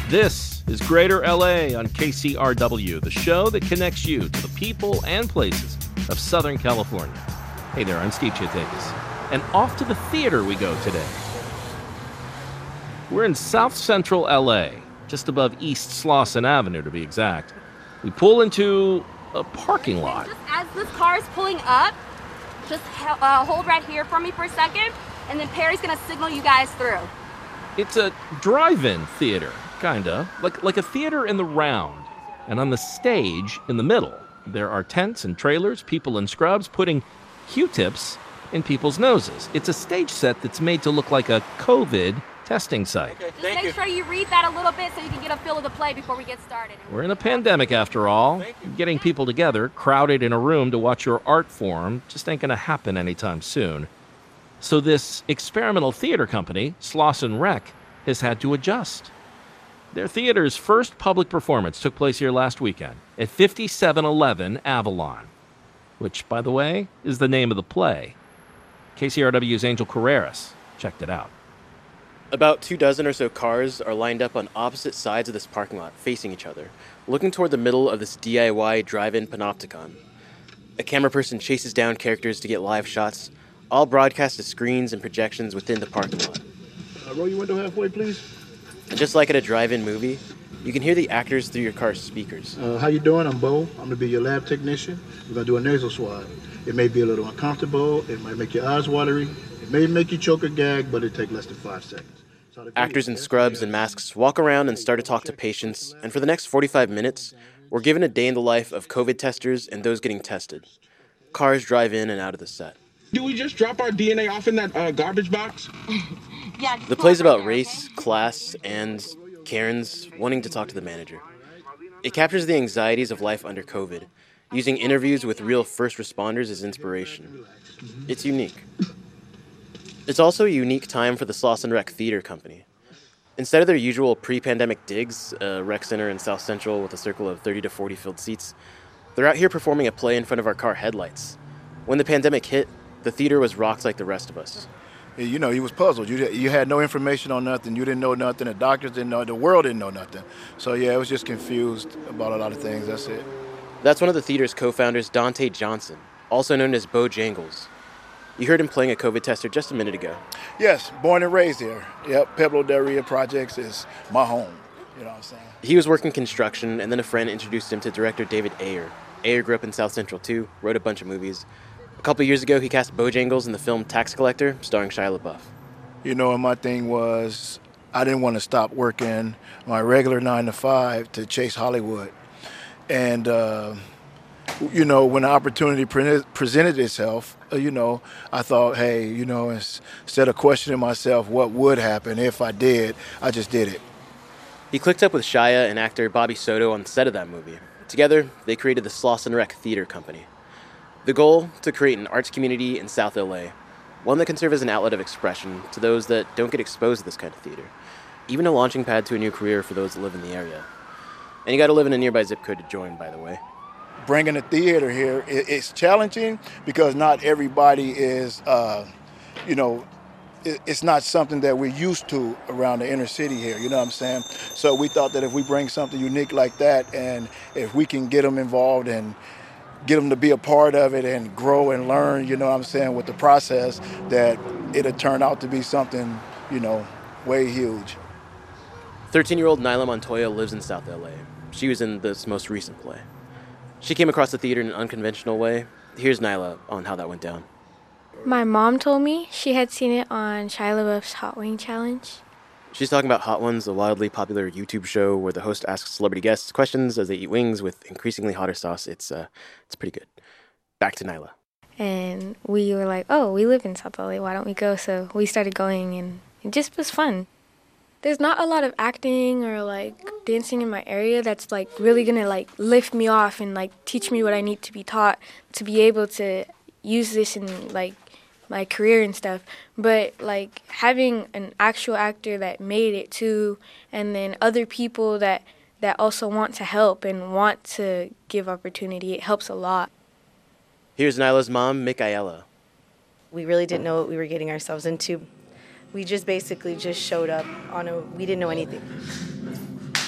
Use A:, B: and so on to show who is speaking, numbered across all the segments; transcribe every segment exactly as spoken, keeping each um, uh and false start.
A: This is Greater L A on K C R W, the show that connects you to the people and places of Southern California. Hey there, I'm Steve Chiatakis, and off to the theater we go today. We're in South Central L A, just above East Slauson Avenue to be exact. We pull into a parking lot.
B: Just as this car is pulling up, just uh, hold right here for me for a second, and then Perry's gonna signal you guys through.
A: It's a drive-in theater, kinda, like like a theater in the round. And on the stage in the middle, there are tents and trailers, people in scrubs putting Q-tips in people's noses. It's a stage set that's made to look like a COVID testing site.
B: Okay, Just make you. sure you read that a little bit so you can get a feel of the play before we get started.
A: We're in a pandemic, after all. Getting people together, crowded in a room to watch your art form, just ain't gonna happen anytime soon. So this experimental theater company, Slauson Rec, has had to adjust. Their theater's first public performance took place here last weekend at fifty-seven eleven Avalon, which, by the way, is the name of the play. K C R W's Angel Carreras checked it out.
C: About two dozen or so cars are lined up on opposite sides of this parking lot, facing each other, looking toward the middle of this D I Y drive-in panopticon. A camera person chases down characters to get live shots, all broadcast to screens and projections within the parking lot.
D: Uh, roll your window halfway, please.
C: And just like at a drive-in movie, you can hear the actors through your car's speakers.
D: Uh, how you doing? I'm Bo. I'm going to be your lab technician. We're going to do a nasal swab. It may be a little uncomfortable. It might make your eyes watery. It may make you choke or gag, but it takes less than five seconds.
C: Actors in scrubs and masks walk around and start to talk to patients, and for the next forty-five minutes, we're given a day in the life of COVID testers and those getting tested. Cars drive in and out of the set.
E: Do we just drop our D N A off in that uh, garbage box?
B: Yeah.
C: The play's about race, class, and Karens wanting to talk to the manager. It captures the anxieties of life under COVID, using interviews with real first responders as inspiration. It's unique. It's also a unique time for the Slauson Rec Theater Company. Instead of their usual pre-pandemic digs, a rec center in South Central with a circle of thirty to forty filled seats, they're out here performing a play in front of our car headlights. When the pandemic hit, the theater was rocked like the rest of us.
D: You know, you was puzzled. You you had no information on nothing. You didn't know nothing. The doctors didn't know. The world didn't know nothing. So, yeah, it was just confused about a lot of things. That's it.
C: That's one of the theater's co-founders, Dante Johnson, also known as Bojangles. You heard him playing a COVID tester just a minute ago.
D: Yes, born and raised here. Yep, Pueblo del Rio Projects is my home. You know what I'm saying?
C: He was working construction, and then a friend introduced him to director David Ayer. Ayer grew up in South Central, too, wrote a bunch of movies. A couple years ago, he cast Bojangles in the film Tax Collector, starring Shia LaBeouf.
D: You know, and my thing was I didn't want to stop working my regular nine to five to chase Hollywood. And, uh, you know, when the opportunity pre- presented itself, uh, you know, I thought, hey, you know, instead of questioning myself what would happen if I did, I just did it.
C: He clicked up with Shia and actor Bobby Soto on the set of that movie. Together, they created the Slauson Rec Theater Company. The goal, to create an arts community in South L A, one that can serve as an outlet of expression to those that don't get exposed to this kind of theater, even a launching pad to a new career for those that live in the area. And you gotta live in a nearby zip code to join, by the way.
D: Bringing a theater here, it's challenging because not everybody is, uh, you know, it's not something that we're used to around the inner city here, you know what I'm saying? So we thought that if we bring something unique like that and if we can get them involved and get them to be a part of it and grow and learn, you know what I'm saying, with the process, that it'll turn out to be something, you know, way huge.
C: thirteen-year-old Nyla Montoya lives in South L A. She was in this most recent play. She came across the theater in an unconventional way. Here's Nyla on how that went down.
F: My mom told me she had seen it on Shia LaBeouf's Hot Wing Challenge.
C: She's talking about Hot Ones, a wildly popular YouTube show where the host asks celebrity guests questions as they eat wings with increasingly hotter sauce. It's uh, it's pretty good. Back to Nyla.
F: And we were like, oh, we live in South L A, why don't we go? So we started going, and it just was fun. There's not a lot of acting or, like, dancing in my area that's, like, really gonna, like, lift me off and, like, teach me what I need to be taught to be able to use this in, like, my career and stuff. But, like, having an actual actor that made it, too, and then other people that, that also want to help and want to give opportunity, it helps a lot.
C: Here's Nyla's mom, Micaela.
G: We really didn't know what we were getting ourselves into. We just basically just showed up on a, we didn't know anything.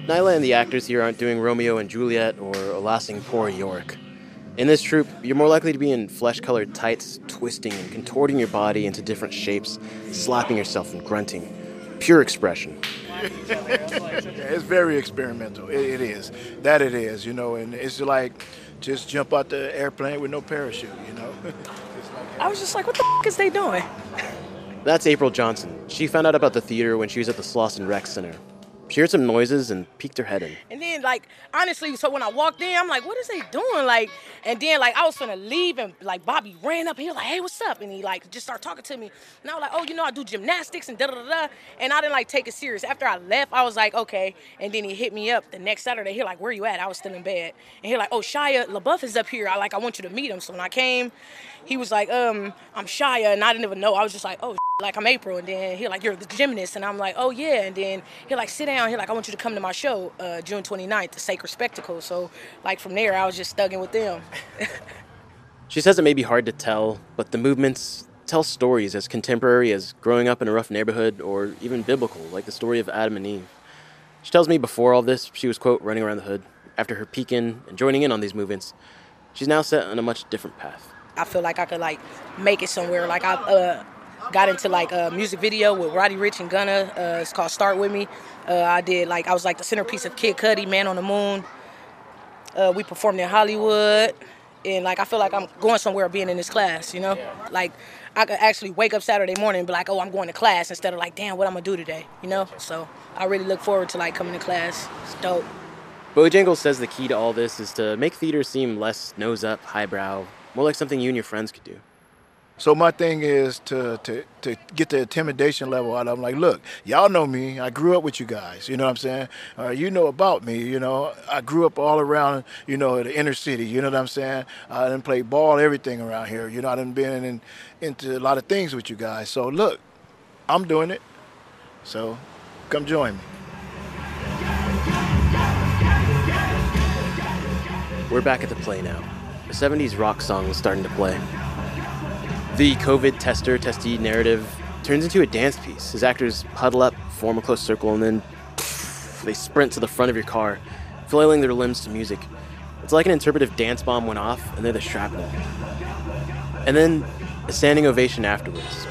C: Nyla and the actors here aren't doing Romeo and Juliet or Alasing Poor Yorick. In this troupe, you're more likely to be in flesh-colored tights, twisting and contorting your body into different shapes, slapping yourself and grunting. Pure expression.
D: It's very experimental. It, it is. That it is, you know, and it's like just jump out the airplane with no parachute, you know.
H: I was just like, what the f*** is they doing?
C: That's April Johnson. She found out about the theater when she was at the Slauson Rec Center. She heard some noises and peeked her head in.
H: And then, like, honestly, so when I walked in, I'm like, what is they doing? Like, and then, like, I was finna leave, and, like, Bobby ran up, and he was like, hey, what's up? And he, like, just started talking to me. And I was like, oh, you know, I do gymnastics and da-da-da-da. And I didn't, like, take it serious. After I left, I was like, okay. And then he hit me up the next Saturday. He like, where you at? I was still in bed. And he like, oh, Shia LaBeouf is up here. I, like, I want you to meet him. So when I came, he was like, um, I'm Shia, and I didn't even know. I was just like, oh, like, I'm April. And then he like, you're the gymnast. And I'm like, oh, yeah. And then he like, sit down. He like, I want you to come to my show uh, June twenty-ninth, The Sacred Spectacle. So, like, from there, I was just thugging with them.
C: She says it may be hard to tell, but the movements tell stories as contemporary as growing up in a rough neighborhood or even biblical, like the story of Adam and Eve. She tells me before all this, she was, quote, running around the hood. After her peek in and joining in on these movements, she's now set on a much different path.
H: I feel like I could, like, make it somewhere. Like, I uh, got into, like, a music video with Roddy Ricch and Gunna. Uh, it's called Start With Me. Uh, I did, like, I was, like, the centerpiece of Kid Cudi, Man on the Moon. Uh, we performed in Hollywood. And, like, I feel like I'm going somewhere being in this class, you know? Like, I could actually wake up Saturday morning and be like, oh, I'm going to class, instead of, like, damn, what I'm going to do today, you know? So I really look forward to, like, coming to class. It's dope.
C: Bojangles says the key to all this is to make theater seem less nose-up, highbrow, more like something you and your friends could do.
D: So my thing is to, to, to get the intimidation level out of them. Like, look, y'all know me. I grew up with you guys. You know what I'm saying? Uh, you know about me. You know, I grew up all around, you know, the inner city. You know what I'm saying? I done played ball, everything around here. You know, I done been in, into a lot of things with you guys. So, look, I'm doing it. So come join me.
C: We're back at the play now. The seventies rock song is starting to play. The COVID tester-testee narrative turns into a dance piece as actors huddle up, form a close circle, and then pff, they sprint to the front of your car, flailing their limbs to music. It's like an interpretive dance bomb went off, and they're the shrapnel. And then a standing ovation afterwards.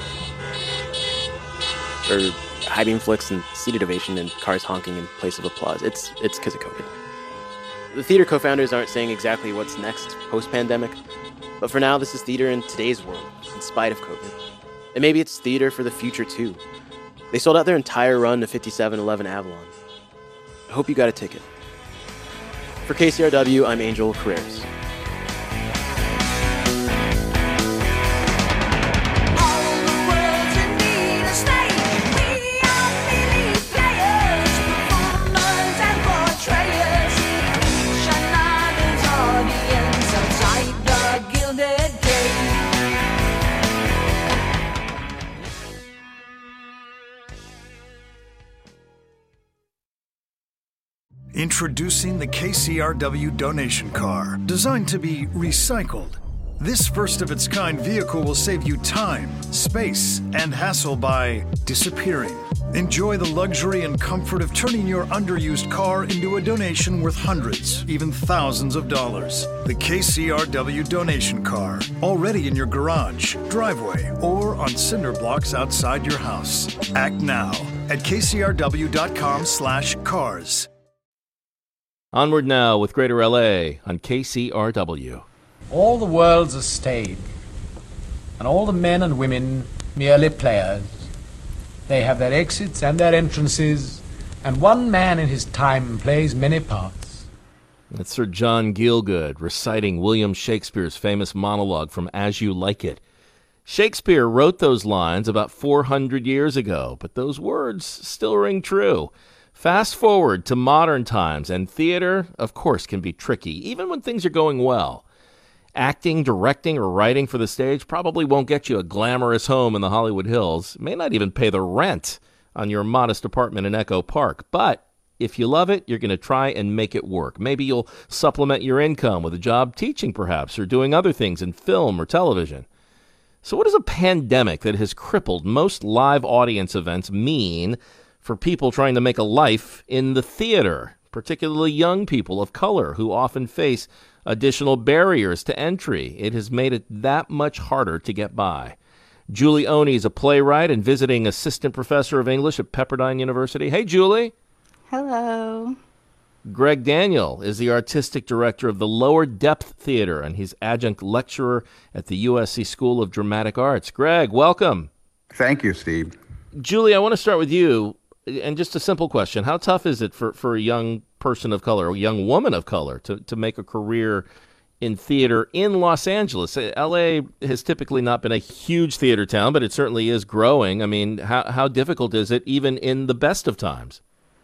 C: Or high beam flicks and seated ovation and cars honking in place of applause. It's it's because of COVID. The theater co-founders aren't saying exactly what's next post-pandemic, but for now, this is theater in today's world, in spite of COVID. And maybe it's theater for the future, too. They sold out their entire run to fifty-seven eleven Avalon. I hope you got a ticket. For K C R W, I'm Angel Carreras.
I: Introducing the K C R W donation car, designed to be recycled. This first-of-its-kind vehicle will save you time, space, and hassle by disappearing. Enjoy the luxury and comfort of turning your underused car into a donation worth hundreds, even thousands of dollars. The K C R W donation car, already in your garage, driveway, or on cinder blocks outside your house. Act now at k c r w dot com slash cars.
A: Onward now with Greater L A on K C R W.
J: All the world's a stage, and all the men and women merely players. They have their exits and their entrances, and one man in his time plays many parts.
A: That's Sir John Gielgud reciting William Shakespeare's famous monologue from As You Like It. Shakespeare wrote those lines about four hundred years ago, but those words still ring true. Fast forward to modern times, and theater, of course, can be tricky, even when things are going well. Acting, directing, or writing for the stage probably won't get you a glamorous home in the Hollywood Hills. It may not even pay the rent on your modest apartment in Echo Park. But if you love it, you're going to try and make it work. Maybe you'll supplement your income with a job teaching, perhaps, or doing other things in film or television. So what does a pandemic that has crippled most live audience events mean for people trying to make a life in the theater? particularly young people of color who often face additional barriers to entry. It has made it that much harder to get by. Julie Oney is a playwright and visiting assistant professor of English at Pepperdine University. Hey, Julie.
K: Hello.
A: Greg Daniel is the artistic director of the Lower Depth Theater, and he's adjunct lecturer at the U S C School of Dramatic Arts. Greg, welcome.
L: Thank you, Steve.
A: Julie, I want to start with you, and just a simple question. How tough is it for, for a young person of color, a young woman of color, to, to make a career in theater in Los Angeles? L A has typically not been a huge theater town, but it certainly is growing. I mean, how, how difficult is it even in the best of times?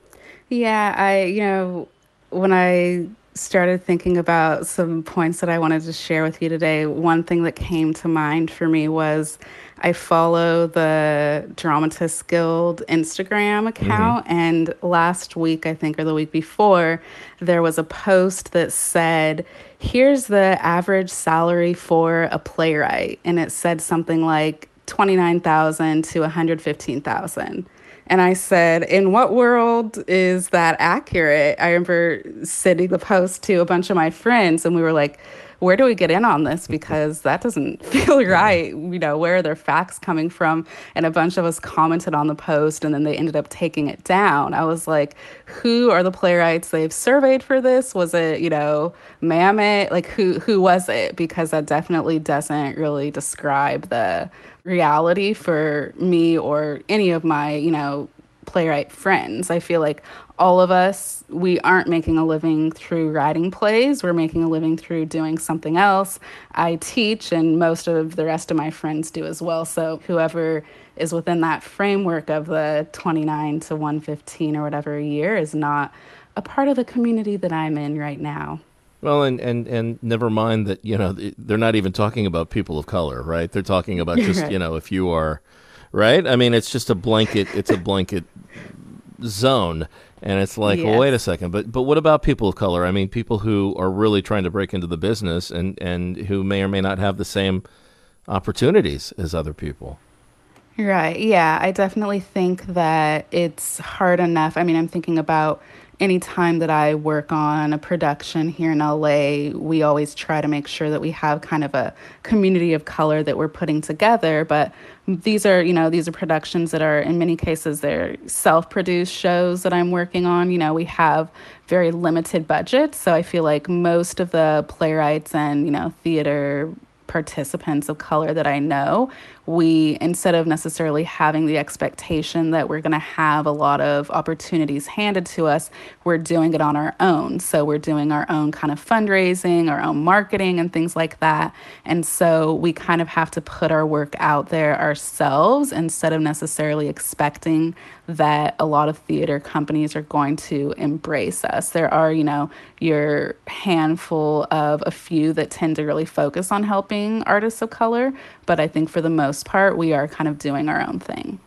K: Yeah, I, you know, when I started thinking about some points that I wanted to share with you today, one thing that came to mind for me was I follow the Dramatists Guild Instagram account, mm-hmm. and last week, I think, or the week before, there was a post that said, here's the average salary for a playwright, and it said something like twenty-nine thousand dollars to one hundred fifteen thousand dollars. And I said, in what world is that accurate? I remember sending the post to a bunch of my friends, and we were like, where do we get in on this? Because that doesn't feel right. You know, where are their facts coming from? And a bunch of us commented on the post, and then they ended up taking it down. I was like, who are the playwrights they've surveyed for this? Was it, you know, Mamet? Like, who who was it? Because that definitely doesn't really describe the reality for me or any of my, you know, playwright friends. I feel like all of us, we aren't making a living through writing plays. We're making a living through doing something else. I teach, and most of the rest of my friends do as well. So whoever is within that framework of the twenty-nine to one fifteen or whatever a year is not a part of the community that I'm in right now.
A: Well, and, and, and never mind that, you know, they're not even talking about people of color, right? They're talking about just, right. you know, if you are, right? I mean, it's just a blanket, it's a blanket zone. And it's like, yes. well, wait a second, but but what about people of color? I mean, people who are really trying to break into the business and, and who may or may not have the same opportunities as other people.
K: Right. Yeah, I definitely think that it's hard enough. I mean, I'm thinking about any time that I work on a production here in L A, we always try to make sure that we have kind of a community of color that we're putting together. But these are, you know, these are productions that are, in many cases, they're self-produced shows that I'm working on. You know, we have very limited budgets. So I feel like most of the playwrights and, you know, theater participants of color that I know, we, instead of necessarily having the expectation that we're going to have a lot of opportunities handed to us, we're doing it on our own. So we're doing our own kind of fundraising, our own marketing and things like that. And so we kind of have to put our work out there ourselves instead of necessarily expecting that a lot of theater companies are going to embrace us. There are, you know, your handful of a few that tend to really focus on helping artists of color. But I think for the most part, we are kind of doing our own thing.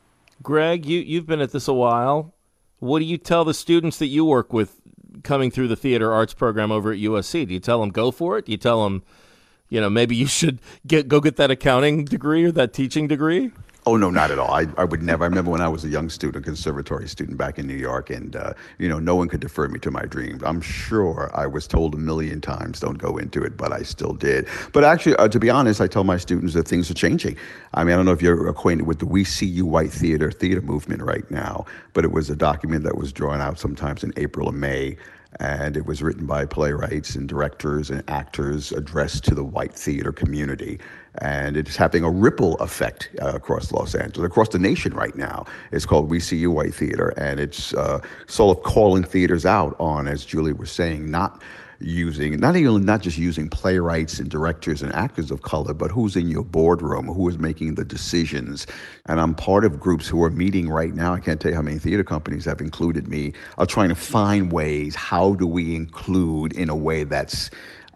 A: Greg, you, you've been at this a while. What do you tell the students that you work with coming through the theater arts program over at U S C? Do you tell them go for it? Do you tell them, you know, maybe you should get go get that accounting degree or that teaching degree?
L: Oh, no, not at all. I, I would never. I remember when I was a young student, a conservatory student back in New York, and, uh, you know, no one could defer me to my dreams. I'm sure I was told a million times, don't go into it, but I still did. But actually, uh, to be honest, I tell my students that things are changing. I mean, I don't know if you're acquainted with the We See You White Theater theater movement right now, but it was a document that was drawn out sometimes in April or May. And it was written by playwrights and directors and actors addressed to the white theater community. And it's having a ripple effect uh, across Los Angeles, across the nation right now. It's called We See You White Theater. And it's uh, sort of calling theaters out on, as Julie was saying, not using, not even not just using playwrights and directors and actors of color, but who's in your boardroom, who is making the decisions. And I'm part of groups who are meeting right now. I can't tell you how many theater companies have included me, are trying to find ways, how do we include in a way that's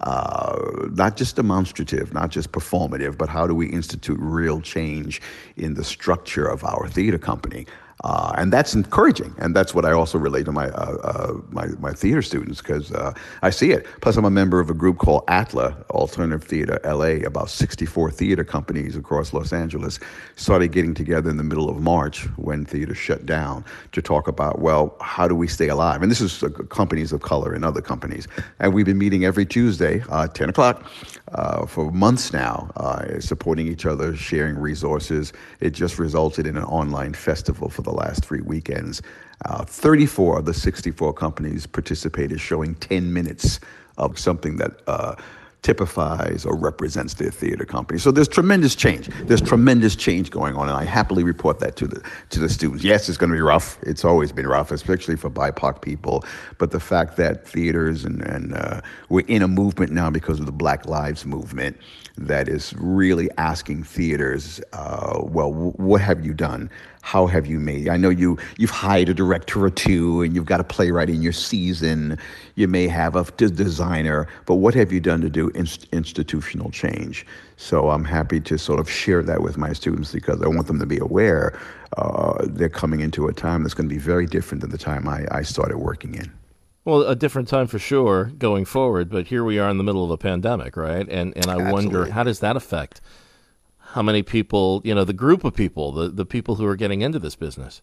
L: uh, not just demonstrative, not just performative, but how do we institute real change in the structure of our theater company? Uh, and that's encouraging, and that's what I also relate to my uh, uh, my, my theater students, because uh, I see it. Plus, I'm a member of a group called ATLA, Alternative Theater L A. About sixty-four theater companies across Los Angeles started getting together in the middle of March when theater shut down to talk about, well, how do we stay alive? And this is uh, companies of color and other companies. And we've been meeting every Tuesday, uh, ten o'clock, uh, for months now, uh, supporting each other, sharing resources. It just resulted in an online festival for the last three weekends. Uh, thirty-four of the sixty-four companies participated, showing ten minutes of something that uh, typifies or represents their theater company. So there's tremendous change. There's tremendous change going on, and I happily report that to the to the students. Yes, it's going to be rough. It's always been rough, especially for B I P O C people. But the fact that theaters and, and uh, we're in a movement now because of the Black Lives Movement that is really asking theaters, uh, well, w- what have you done? How have you made? I know you, you've hired a director or two, and you've got a playwright in your season. You may have a d- designer, but what have you done to do inst- institutional change? So I'm happy to sort of share that with my students, because I want them to be aware uh, they're coming into a time that's going to be very different than the time I, I started working in.
A: Well, a different time for sure going forward, but here we are in the middle of a pandemic, right? And and I Absolutely. wonder, how does that affect how many people, you know, the group of people, the, the people who are getting into this business?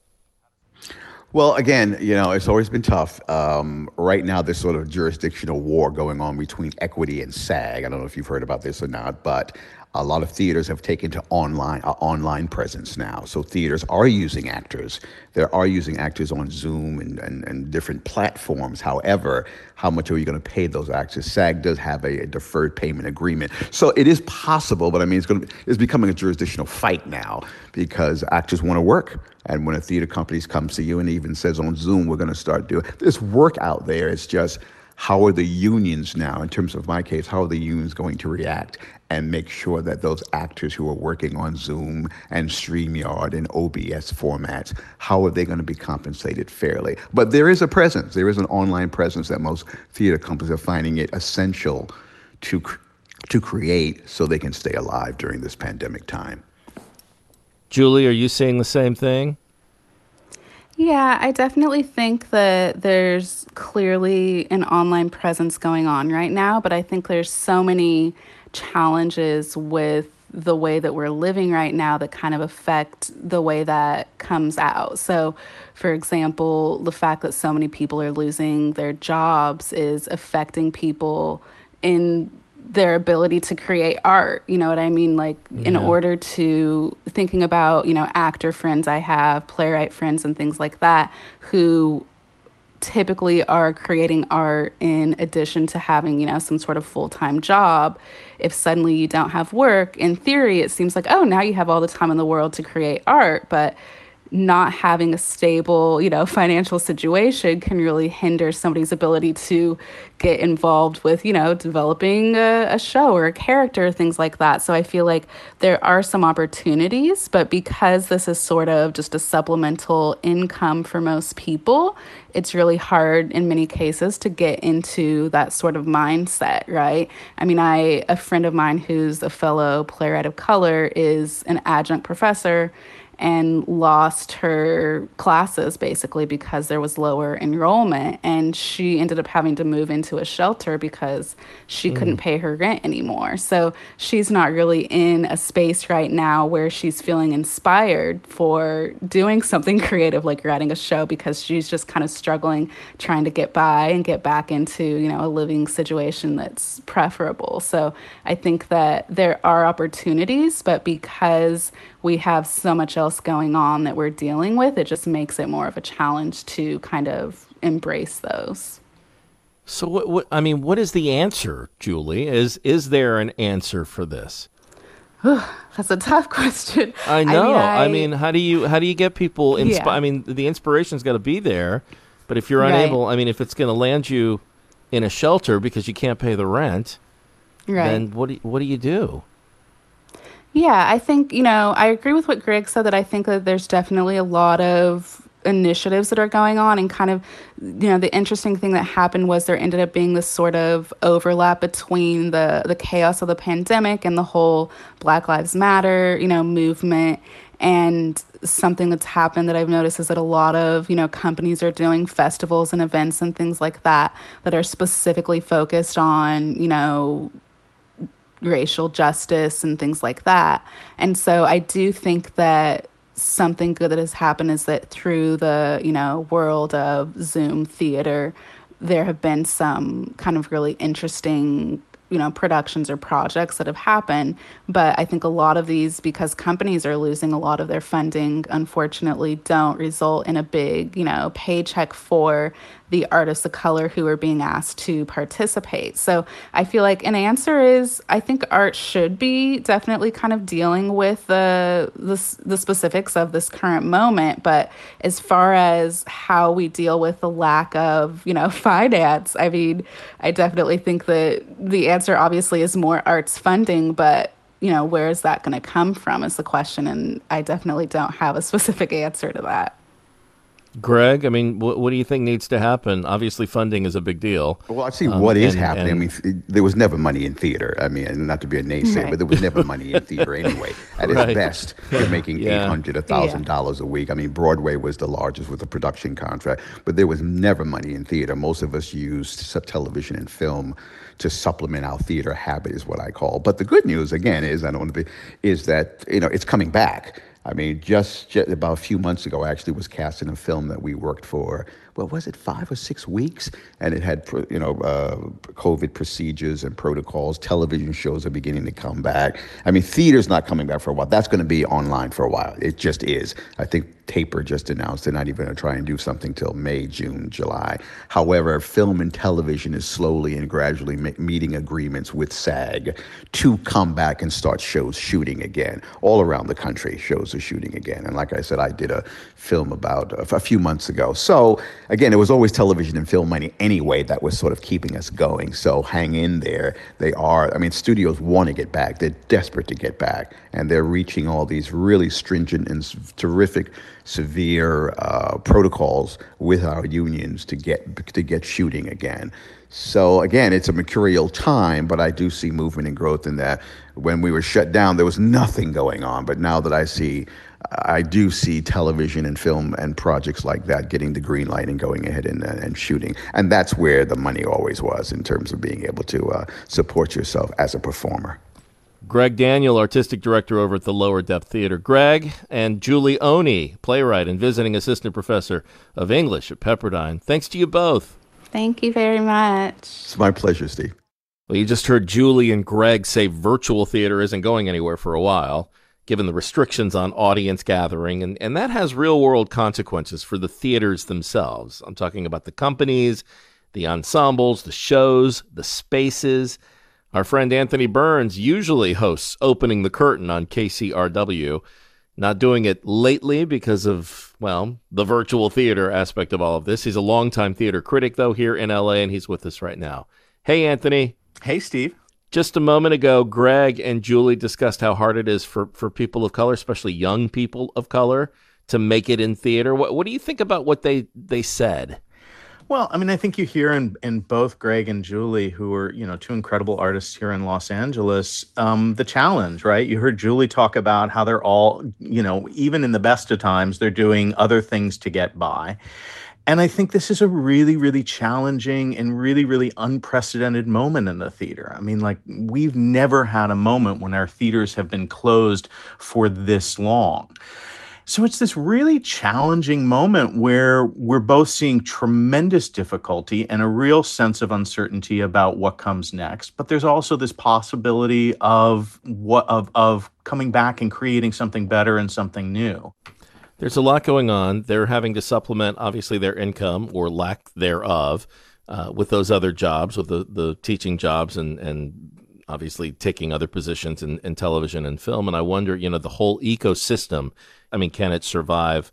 L: Well, again, you know, it's always been tough. Um, right now, there's sort of jurisdictional war going on between Equity and SAG. I don't know if you've heard about this or not, but a lot of theaters have taken to online uh, online presence now. So theaters are using actors. They are using actors on Zoom and, and, and different platforms. However, how much are you going to pay those actors? SAG does have a, a deferred payment agreement. So it is possible, but I mean, it's going to be, it's becoming a jurisdictional fight now, because actors want to work. And when a theater company comes to you and even says on Zoom, we're going to start doing, there's work out there. It's just, how are the unions now, in terms of my case, how are the unions going to react and make sure that those actors who are working on Zoom and StreamYard and O B S formats, how are they going to be compensated fairly? But there is a presence. There is an online presence that most theater companies are finding it essential to to create so they can stay alive during this pandemic time.
A: Julie, are you seeing the same thing?
K: Yeah, I definitely think that there's clearly an online presence going on right now, but I think there's so many challenges with the way that we're living right now that kind of affect the way that comes out. So, for example, the fact that so many people are losing their jobs is affecting people in their ability to create art. You know what I mean? Like, yeah. in order to thinking about, you know, actor friends I have, playwright friends and things like that, who typically are creating art in addition to having, you know, some sort of full-time job. If suddenly you don't have work, in theory, it seems like, oh, now you have all the time in the world to create art. But not having a stable, you know, financial situation can really hinder somebody's ability to get involved with, you know, developing a, a show or a character, things like that. So I feel like there are some opportunities, but because this is sort of just a supplemental income for most people, it's really hard in many cases to get into that sort of mindset, right? I mean, I a friend of mine who's a fellow playwright of color is an adjunct professor and lost her classes basically because there was lower enrollment. And she ended up having to move into a shelter because she mm. couldn't pay her rent anymore. So she's not really in a space right now where she's feeling inspired for doing something creative like writing a show, because she's just kind of struggling trying to get by and get back into, you know, a living situation that's preferable. So I think that there are opportunities, but because we have so much else going on that we're dealing with, it just makes it more of a challenge to kind of embrace those.
A: So what, what I mean, what is the answer, Julie? Is is there an answer for this?
K: That's a tough question.
A: I know. I mean, I, I mean, how do you how do you get people inspi-
K: yeah.
A: I mean, the inspiration's got to be there, but if you're unable, right. I mean, if it's going to land you in a shelter because you can't pay the rent, right. then what do you, what do you do?
K: Yeah, I think, you know, I agree with what Greg said, that I think that there's definitely a lot of initiatives that are going on, and kind of, you know, the interesting thing that happened was there ended up being this sort of overlap between the the chaos of the pandemic and the whole Black Lives Matter, you know, movement. And something that's happened that I've noticed is that a lot of, you know, companies are doing festivals and events and things like that that are specifically focused on, you know, racial justice and things like that. And so I do think that something good that has happened is that through the, you know, world of Zoom theater, there have been some kind of really interesting, you know, productions or projects that have happened. But I think a lot of these, because companies are losing a lot of their funding, unfortunately don't result in a big, you know, paycheck for the artists of color who are being asked to participate. So I feel like an answer is, I think art should be definitely kind of dealing with the, the, the specifics of this current moment. But as far as how we deal with the lack of, you know, finance, I mean, I definitely think that the answer obviously is more arts funding, but, you know, where is that going to come from is the question. And I definitely don't have a specific answer to that.
A: Greg, I mean, what, what do you think needs to happen? Obviously, funding is a big deal.
L: Well, I see
A: um,
L: what is
A: and,
L: happening.
A: And,
L: I mean, it, there was never money in theater. I mean, not to be a naysayer,
K: right.
L: but there was never money in theater anyway. At
A: Right.
L: its best, you're making
A: Yeah.
L: eight hundred dollars, one thousand dollars a week. I mean, Broadway was the largest with a production contract, but there was never money in theater. Most of us used sub- television and film to supplement our theater habit, is what I call. But the good news, again, is I don't want to be, is that, you know, it's coming back. I mean, just, just about a few months ago, I actually was cast in a film that we worked for, well, was it five or six weeks? And it had, you know, uh, COVID procedures and protocols. Television shows are beginning to come back. I mean, theater's not coming back for a while. That's going to be online for a while. It just is. I think Taper just announced they're not even going to try and do something till May, June, July. However, film and television is slowly and gradually ma- meeting agreements with SAG to come back and start shows shooting again. All around the country, shows are shooting again. And like I said, I did a film about a, a few months ago. So again, it was always television and film money anyway that was sort of keeping us going. So hang in there. They are, I mean, studios want to get back. They're desperate to get back. And they're reaching all these really stringent and s- terrific, severe uh, protocols with our unions to get to get shooting again. So again, it's a mercurial time, but I do see movement and growth in that. When we were shut down, there was nothing going on. But now that I see, I do see television and film and projects like that getting the green light and going ahead and, and shooting. And that's where the money always was in terms of being able to uh, support yourself as a performer.
A: Greg Daniel, artistic director over at the Lower Depth Theater. Greg and Julie Oni, playwright and visiting assistant professor of English at Pepperdine. Thanks to you both.
K: Thank you very much.
L: It's my pleasure, Steve.
A: Well, you just heard Julie and Greg say virtual theater isn't going anywhere for a while, given the restrictions on audience gathering, and, and that has real-world consequences for the theaters themselves. I'm talking about the companies, the ensembles, the shows, the spaces. Our friend Anthony Burns usually hosts Opening the Curtain on K C R W. Not doing it lately because of, well, the virtual theater aspect of all of this. He's a longtime theater critic, though, here in L A, and he's with us right now. Hey, Anthony.
M: Hey, Steve.
A: Just a moment ago, Greg and Julie discussed how hard it is for, for people of color, especially young people of color, to make it in theater. What, what do you think about what they, they said?
M: Well, I mean, I think you hear in, in both Greg and Julie, who are, you know, two incredible artists here in Los Angeles, um, the challenge, right? You heard Julie talk about how they're all, you know, even in the best of times, they're doing other things to get by. And I think this is a really, really challenging and really, really unprecedented moment in the theater. I mean, like, we've never had a moment when our theaters have been closed for this long. So it's this really challenging moment where we're both seeing tremendous difficulty and a real sense of uncertainty about what comes next. But there's also this possibility of what of of coming back and creating something better and something new.
A: There's a lot going on. They're having to supplement, obviously, their income or lack thereof uh, with those other jobs, with the, the teaching jobs and, and obviously taking other positions in, in television and film. And I wonder, you know, the whole ecosystem, I mean, can it survive,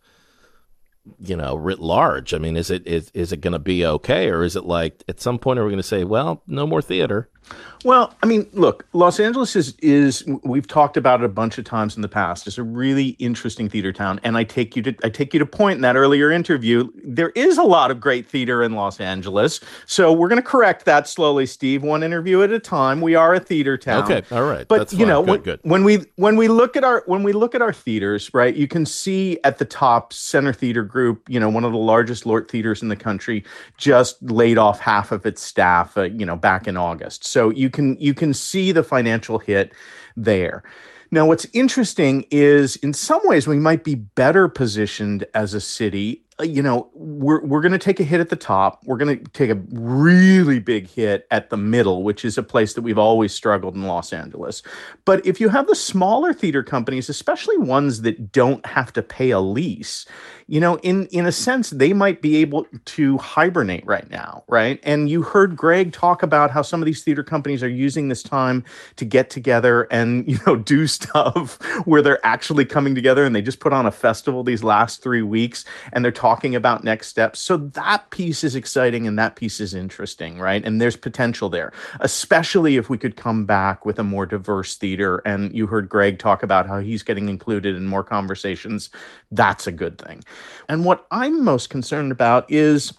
A: you know, writ large? I mean, is it is, is it going to be okay? Or is it like at some point are we going to say, well, no more theater?
M: Well, I mean, look, Los Angeles is, is we've talked about it a bunch of times in the past. It's a really interesting theater town. And I take you to I take you to point in that earlier interview. There is a lot of great theater in Los Angeles. So we're going to correct that slowly, Steve, one interview at a time. We are a theater town.
A: Okay, all right.
M: But
A: That's
M: you
A: fine.
M: know,
A: good,
M: when,
A: good.
M: when we when we look at our when we look at our theaters, right, you can see at the top Center Theater Group, you know, one of the largest Lort theaters in the country, just laid off half of its staff, uh, you know, back in August. So you can you can see the financial hit there. Now, what's interesting is in some ways we might be better positioned as a city. You know, we're we're going to take a hit at the top. We're going to take a really big hit at the middle, which is a place that we've always struggled in Los Angeles. But if you have the smaller theater companies, especially ones that don't have to pay a lease, you know, in, in a sense, they might be able to hibernate right now, right? And you heard Greg talk about how some of these theater companies are using this time to get together and, you know, do stuff where they're actually coming together, and they just put on a festival these last three weeks and they're talking about next steps. So that piece is exciting and that piece is interesting, right? And there's potential there, especially if we could come back with a more diverse theater. And you heard Greg talk about how he's getting included in more conversations. That's a good thing. And what I'm most concerned about is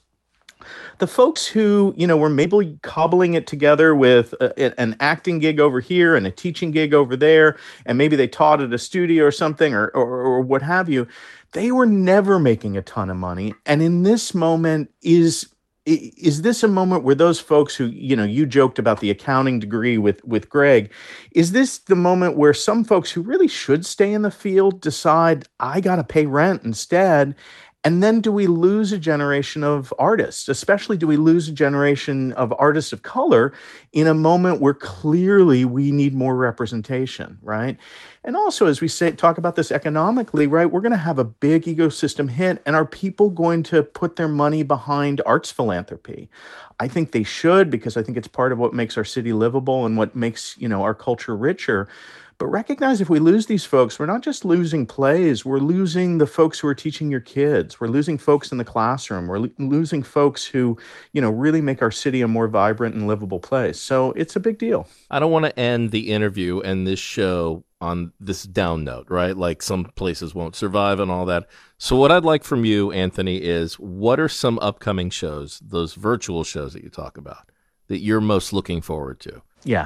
M: the folks who, you know, were maybe cobbling it together with a, an acting gig over here and a teaching gig over there, and maybe they taught at a studio or something or, or, or what have you. They were never making a ton of money. And in this moment, is is this a moment where those folks who, you know, you joked about the accounting degree with, with Greg, is this the moment where some folks who really should stay in the field decide, I got to pay rent instead? And then do we lose a generation of artists? Especially do we lose a generation of artists of color in a moment where clearly we need more representation, right? And also, as we say, talk about this economically, right, we're going to have a big ecosystem hit. And are people going to put their money behind arts philanthropy? I think they should, because I think it's part of what makes our city livable and what makes, you know, our culture richer. But recognize if we lose these folks, we're not just losing plays, we're losing the folks who are teaching your kids. We're losing folks in the classroom. We're lo- losing folks who, you know, really make our city a more vibrant and livable place. So it's a big deal.
A: I don't want to end the interview and this show on this down note, right? Like some places won't survive and all that. So what I'd like from you, Anthony, is what are some upcoming shows, those virtual shows that you talk about, that you're most looking forward to?
M: Yeah.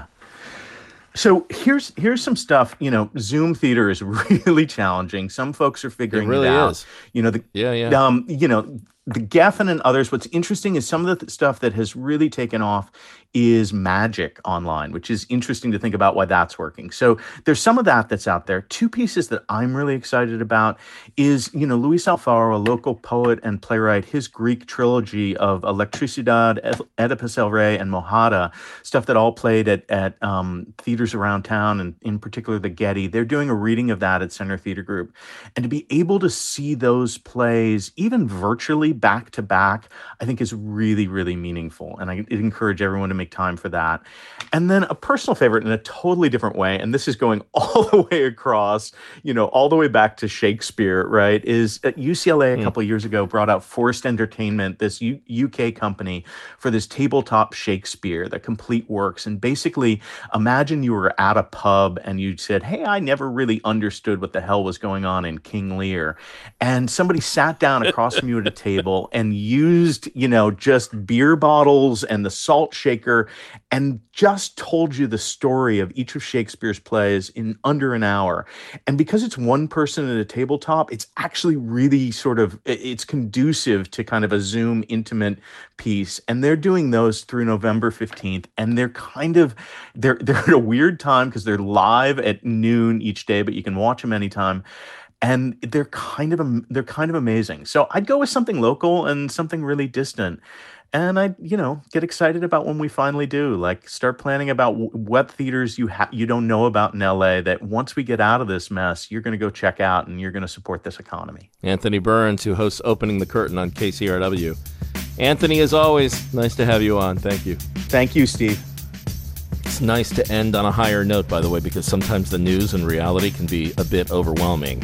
M: So here's here's some stuff. You know, Zoom theater is really challenging. Some folks are figuring
A: it, really
M: it out.
A: Is.
M: You know, the,
A: yeah, yeah.
M: Um, you know, the Geffen and others. What's interesting is some of the th- stuff that has really taken off is magic online, which is interesting to think about why that's working. So there's some of that that's out there. Two pieces that I'm really excited about is, you know, Luis Alfaro, a local poet and playwright, his Greek trilogy of Electricidad, Oedipus El Rey, and Mojada, stuff that all played at, at um, theaters around town, and in particular the Getty. They're doing a reading of that at Center Theater Group. And to be able to see those plays, even virtually back to back, I think is really, really meaningful. And I encourage everyone to make time for that. And then a personal favorite in a totally different way, and this is going all the way across, you know, all the way back to Shakespeare, right, is at U C L A a mm. couple of years ago brought out Forced Entertainment, this U- UK company, for this tabletop Shakespeare, the complete works. And basically, imagine you were at a pub and you said, hey, I never really understood what the hell was going on in King Lear. And somebody sat down across from you at a table and used, you know, just beer bottles and the salt shaker and just told you the story of each of Shakespeare's plays in under an hour. And because it's one person at a tabletop, it's actually really sort of, it's conducive to kind of a Zoom intimate piece. And they're doing those through November fifteenth. And they're kind of, they're, they're at a weird time because they're live at noon each day, but you can watch them anytime. And they're kind of, they're kind of amazing. So I'd go with something local and something really distant. And I, you know, get excited about when we finally do. Like, start planning about w- what theaters you ha- you don't know about in L A that once we get out of this mess, you're going to go check out and you're going to support this economy.
A: Anthony Burns, who hosts Opening the Curtain on K C R W. Anthony, as always, nice to have you on. Thank you.
M: Thank you, Steve.
A: It's nice to end on a higher note, by the way, because sometimes the news and reality can be a bit overwhelming.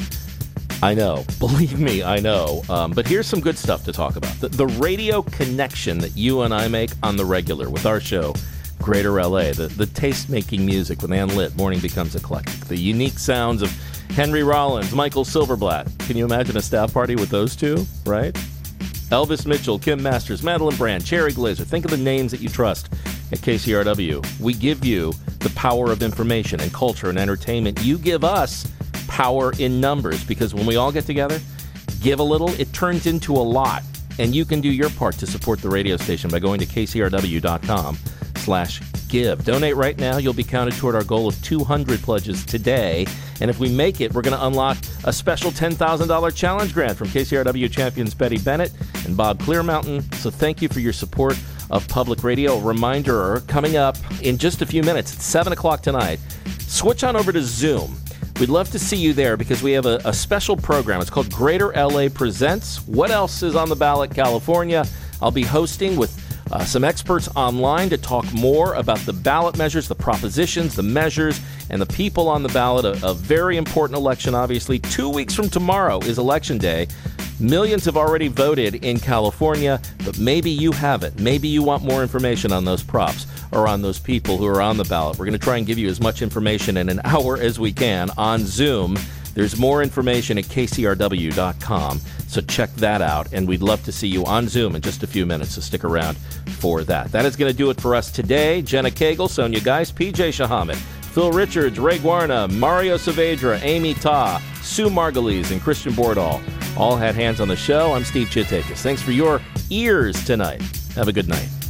A: I know. Believe me, I know. Um, but here's some good stuff to talk about. The, the radio connection that you and I make on the regular with our show, Greater L A, the, the taste-making music with Ann Litt, Morning Becomes Eclectic, the unique sounds of Henry Rollins, Michael Silverblatt. Can you imagine a staff party with those two, right? Elvis Mitchell, Kim Masters, Madeline Brand, Cherry Glazer. Think of the names that you trust at K C R W. We give you the power of information and culture and entertainment. You give us power in numbers, because when we all get together, give a little, it turns into a lot. And you can do your part to support the radio station by going to k c r w dot com slash give. Donate right now. You'll be counted toward our goal of two hundred pledges today. And if we make it, we're going to unlock a special ten thousand dollars challenge grant from K C R W champions Betty Bennett and Bob Clearmountain. So thank you for your support of public radio. A reminder, coming up in just a few minutes at seven o'clock tonight, switch on over to Zoom. We'd love to see you there because we have a, a special program. It's called Greater L A Presents. What else is on the ballot, California? I'll be hosting with uh, some experts online to talk more about the ballot measures, the propositions, the measures, and the people on the ballot. A, a very important election, obviously. Two weeks from tomorrow is Election Day. Millions have already voted in California, but maybe you haven't. Maybe you want more information on those props or on those people who are on the ballot. We're going to try and give you as much information in an hour as we can on Zoom. There's more information at k c r w dot com, so check that out, and we'd love to see you on Zoom in just a few minutes, so stick around for that. That is going to do it for us today. Jenna Cagle, Sonia Geis, P J Shahamed, Phil Richards, Ray Guarna, Mario Saavedra, Amy Ta, Sue Margulies, and Christian Bordahl all had hands on the show. I'm Steve Chitakis. Thanks for your ears tonight. Have a good night.